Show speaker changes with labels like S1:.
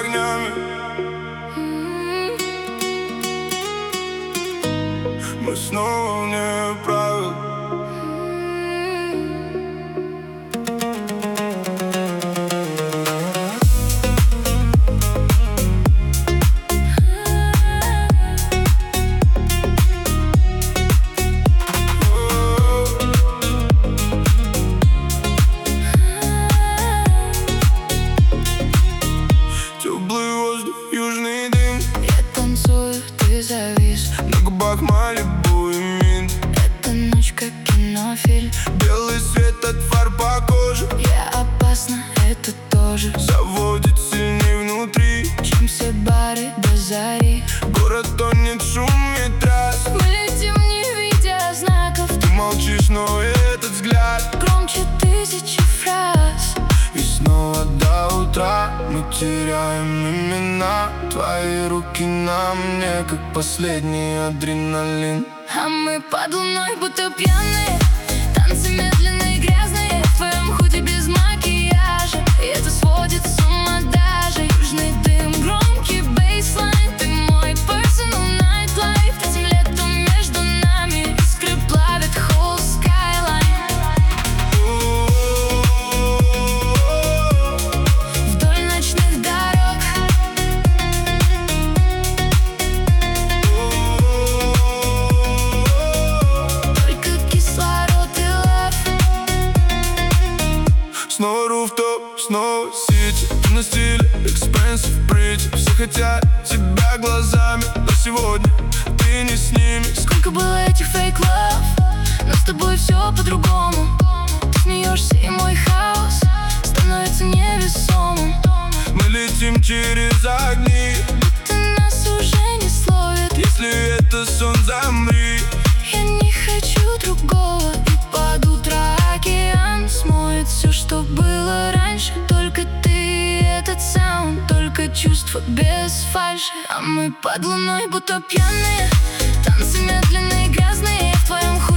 S1: огнями. Мы снова вне правил. Теплый воздух, южный дым.
S2: Я танцую, ты завис.
S1: На губах Малибу и Минт.
S2: Эта ночь как кинофильм.
S1: Белый свет от фар по коже.
S2: Я опасна, это тоже.
S1: Заводит сильней внутри,
S2: Чем все бары до зари.
S1: город тонет в шуме трасс.
S2: Мы летим, не видя знаков.
S1: Ты молчишь, но этот взгляд
S2: Громче тысячи фраз.
S1: и снова до утра мы теряем имена. Твои руки на мне, как последний адреналин.
S2: А мы под луной, будто пьяные. Танцы медленные, грязные. В твоем худи без макияжа. И это сводит с ума даже. Южный дым, громкий бейслайн. Ты мой personal nightlife. Этим летом между нами искры плавят whole skyline. Вдоль ночных дорог. Только кислород и лав.
S1: Снова руфтоп, снова сити. Ты на стиле expensive pretty. Все хотят тебя глазами, но сегодня ты не с ними.
S2: Сколько было этих fake love, но с тобой все по-другому. Ты смеешься, и мой хаос становится невесомым.
S1: Мы летим через огни.
S2: Будто нас уже не словят.
S1: Если это сон, замри.
S2: Я не хочу другого. И под утро океан смоет все, что было раньше. Только ты и этот саунд, только чувства без фальши. А мы под луной, будто пьяные. Танцы медленные, грязные. В твоем